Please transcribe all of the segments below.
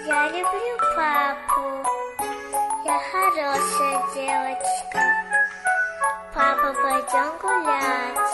Я люблю папу. Я хорошая девочка. Папа, пойдем гулять.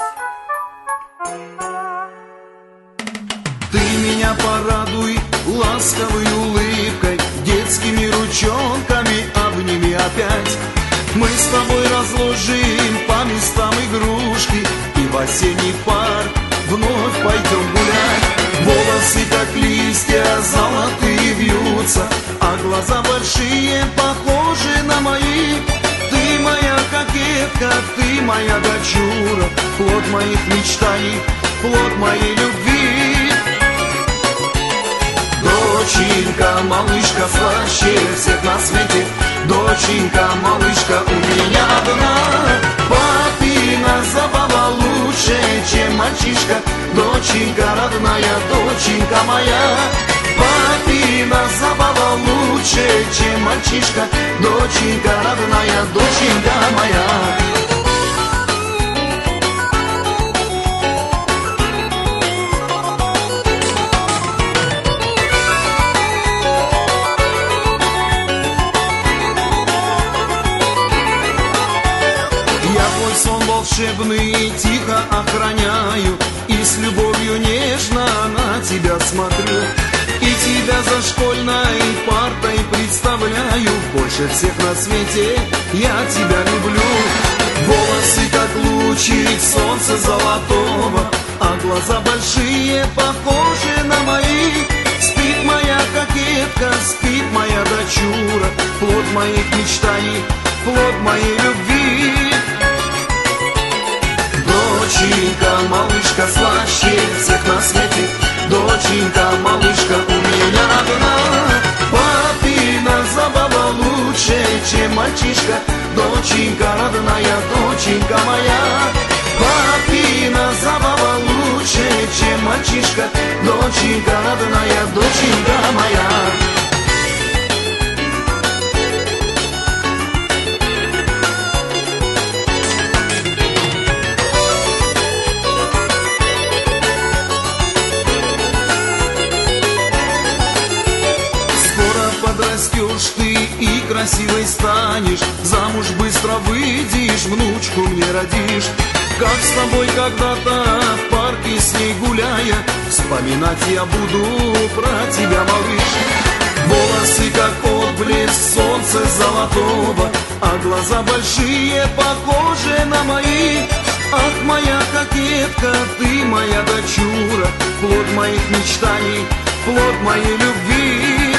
Ты меня порадуй ласковой улыбкой, детскими ручонками обними опять. Мы с тобой разложим по местам игрушки, и в осенний парк вновь пойдем гулять. Волосы, как листья, золотые вьются, а глаза большие, похожи на мои. Ты моя кокетка, ты моя дочура, плод моих мечтаний, плод моей любви. Доченька, малышка, слаще всех на свете. Доченька, малышка, у меня одна. Папина забава лучше, чем мальчишка. Доченька родная, доченька моя. Папина забава лучше, чем мальчишка. Доченька родная, доченька моя. Сон волшебный тихо охраняю, и с любовью нежно на тебя смотрю. И тебя за школьной партой представляю, больше всех на свете я тебя люблю. Волосы, как лучик солнца золотого, а глаза большие, похожи на мои. Спит моя кокетка, спит моя дочура, плод моих мечтаний, плод моей любви. Доченька, малышка, слаще всех на свете. Доченька, малышка, у меня одна. Папина забава лучше, чем мальчишка. Доченька родная, доченька моя. Папина забава лучше, чем мальчишка. Доченька родная, доченька моя. Подрастешь ты и красивой станешь, замуж быстро выйдешь, внучку мне родишь. Как с тобой когда-то в парке с ней гуляя, вспоминать я буду про тебя, малыш. Волосы, как отблеск солнца золотого, а глаза большие, похожи на мои. Ах, моя кокетка, ты моя дочура, плод моих мечтаний, плод моей любви.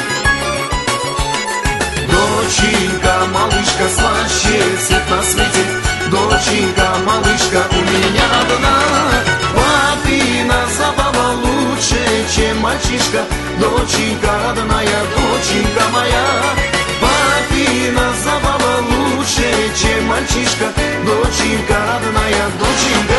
Доченька, малышка, слаще всех на свете. Доченька, малышка, у меня одна. Папина забава лучше, чем мальчишка. Доченька родная, доченька моя. Папина забава лучше, чем мальчишка. Доченька родная, доченька